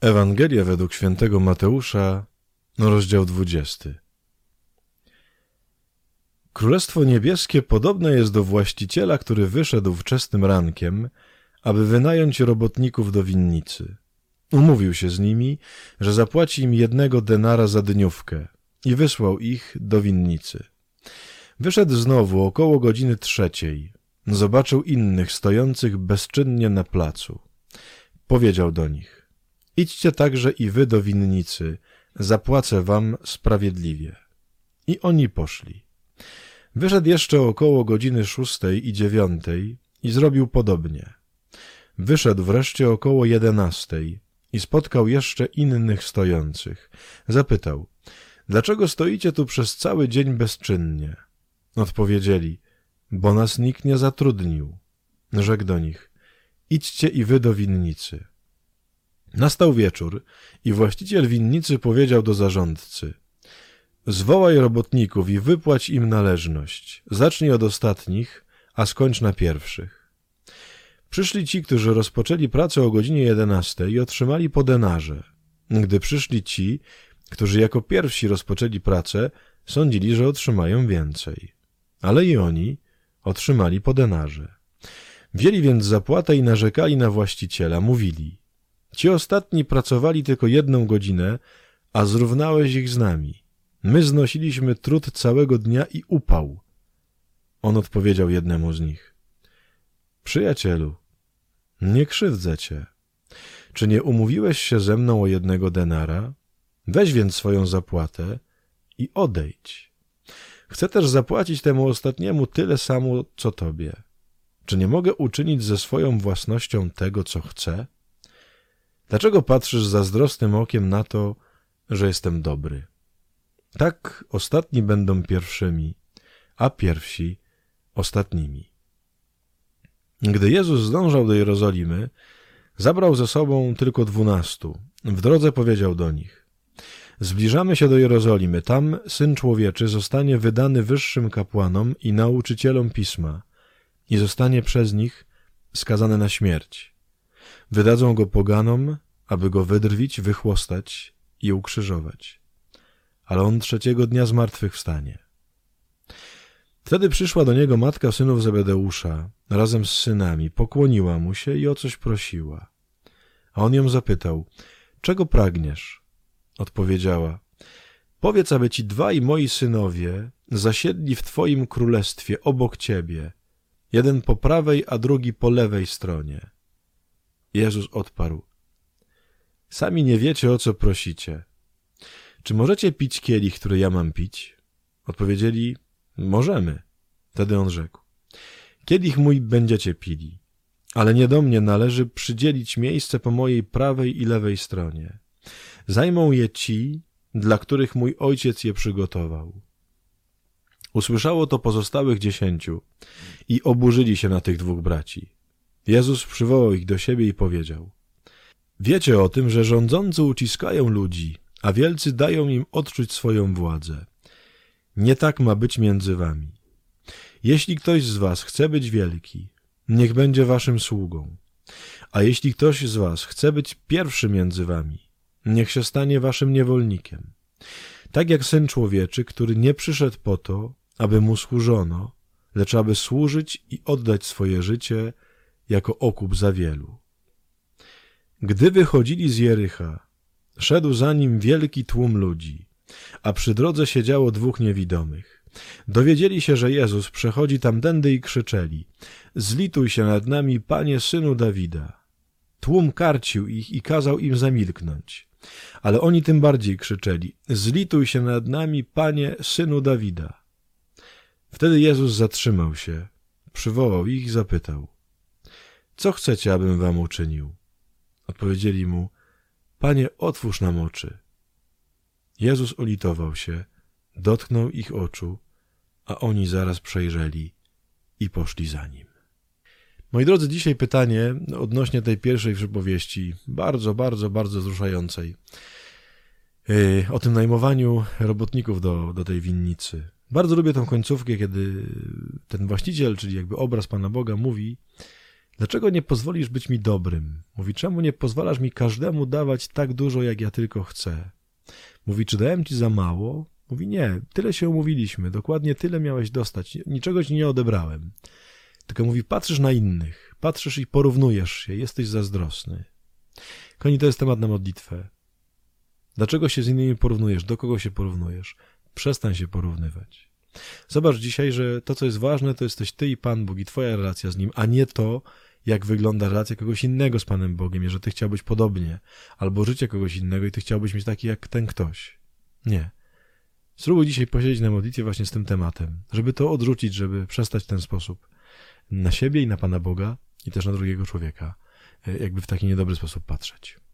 Ewangelia według świętego Mateusza, rozdział 20. Królestwo niebieskie podobne jest do właściciela, który wyszedł wczesnym rankiem, aby wynająć robotników do winnicy. Umówił się z nimi, że zapłaci im 1 denara za dniówkę i wysłał ich do winnicy. Wyszedł znowu około godziny 3. Zobaczył innych stojących bezczynnie na placu. Powiedział do nich: idźcie także i wy do winnicy, zapłacę wam sprawiedliwie. I oni poszli. Wyszedł jeszcze około godziny 6 i 9 i zrobił podobnie. Wyszedł wreszcie około 11 i spotkał jeszcze innych stojących. Zapytał: dlaczego stoicie tu przez cały dzień bezczynnie? Odpowiedzieli: bo nas nikt nie zatrudnił. Rzekł do nich: idźcie i wy do winnicy. Nastał wieczór i właściciel winnicy powiedział do zarządcy: zwołaj robotników i wypłać im należność. Zacznij od ostatnich, a skończ na pierwszych. Przyszli ci, którzy rozpoczęli pracę o godzinie 11 i otrzymali po denarze. Gdy przyszli ci, którzy jako pierwsi rozpoczęli pracę, sądzili, że otrzymają więcej. Ale i oni otrzymali po denarze. Wzięli więc zapłatę i narzekali na właściciela. Mówili: ci ostatni pracowali tylko 1 godzinę, a zrównałeś ich z nami. My znosiliśmy trud całego dnia i upał. On odpowiedział jednemu z nich: przyjacielu, nie krzywdzę cię. Czy nie umówiłeś się ze mną o 1 denara? Weź więc swoją zapłatę i odejdź. Chcę też zapłacić temu ostatniemu tyle samo, co tobie. Czy nie mogę uczynić ze swoją własnością tego, co chcę? Dlaczego patrzysz zazdrosnym okiem na to, że jestem dobry? Tak ostatni będą pierwszymi, a pierwsi ostatnimi. Gdy Jezus zdążał do Jerozolimy, zabrał ze sobą tylko 12. W drodze powiedział do nich: zbliżamy się do Jerozolimy, tam Syn Człowieczy zostanie wydany wyższym kapłanom i nauczycielom Pisma i zostanie przez nich skazany na śmierć. Wydadzą go poganom, aby go wydrwić, wychłostać i ukrzyżować. Ale on 3. dnia zmartwychwstanie. Wtedy przyszła do niego matka synów Zebedeusza razem z synami, pokłoniła mu się i o coś prosiła. A on ją zapytał: czego pragniesz? Odpowiedziała: powiedz, aby ci 2 moi synowie zasiedli w twoim królestwie obok ciebie, jeden po prawej, a drugi po lewej stronie. Jezus odparł: sami nie wiecie, o co prosicie. Czy możecie pić kielich, który ja mam pić? Odpowiedzieli: możemy. Wtedy on rzekł: kielich mój będziecie pili, ale nie do mnie należy przydzielić miejsce po mojej prawej i lewej stronie. Zajmą je ci, dla których mój ojciec je przygotował. Usłyszało to pozostałych 10 i oburzyli się na tych 2 braci. Jezus przywołał ich do siebie i powiedział: wiecie o tym, że rządzący uciskają ludzi, a wielcy dają im odczuć swoją władzę. Nie tak ma być między wami. Jeśli ktoś z was chce być wielki, niech będzie waszym sługą. A jeśli ktoś z was chce być pierwszy między wami, niech się stanie waszym niewolnikiem. Tak jak Syn Człowieczy, który nie przyszedł po to, aby mu służono, lecz aby służyć i oddać swoje życie jako okup za wielu. Gdy wychodzili z Jericha, szedł za nim wielki tłum ludzi, a przy drodze siedziało 2 niewidomych. Dowiedzieli się, że Jezus przechodzi tamtędy i krzyczeli: zlituj się nad nami, Panie, Synu Dawida. Tłum karcił ich i kazał im zamilknąć. Ale oni tym bardziej krzyczeli: zlituj się nad nami, Panie, Synu Dawida. Wtedy Jezus zatrzymał się, przywołał ich i zapytał: co chcecie, abym wam uczynił? Odpowiedzieli mu: Panie, otwórz nam oczy. Jezus ulitował się, dotknął ich oczu, a oni zaraz przejrzeli i poszli za nim. Moi drodzy, dzisiaj pytanie odnośnie tej pierwszej przypowieści, bardzo wzruszającej, o tym najmowaniu robotników do tej winnicy. Bardzo lubię tą końcówkę, kiedy ten właściciel, czyli jakby obraz Pana Boga, mówi: Dlaczego nie pozwolisz być mi dobrym? Mówi, czemu nie pozwalasz mi każdemu dawać tak dużo, jak ja tylko chcę? Mówi, czy dałem ci za mało? Mówi, nie, tyle się umówiliśmy, dokładnie tyle miałeś dostać, niczego ci nie odebrałem. Tylko mówi, patrzysz na innych, patrzysz i porównujesz się, jesteś zazdrosny. Kochani, to jest temat na modlitwę. Dlaczego się z innymi porównujesz? Do kogo się porównujesz? Przestań się porównywać. Zobacz dzisiaj, że to, co jest ważne, to jesteś ty i Pan Bóg i twoja relacja z Nim, a nie to, jak wygląda relacja kogoś innego z Panem Bogiem, że ty chciałbyś podobnie, albo życie kogoś innego i ty chciałbyś mieć taki jak ten ktoś. Nie. Spróbuj dzisiaj posiedzieć na modlitwie właśnie z tym tematem, żeby to odrzucić, żeby przestać w ten sposób na siebie i na Pana Boga i też na drugiego człowieka, jakby w taki niedobry sposób patrzeć.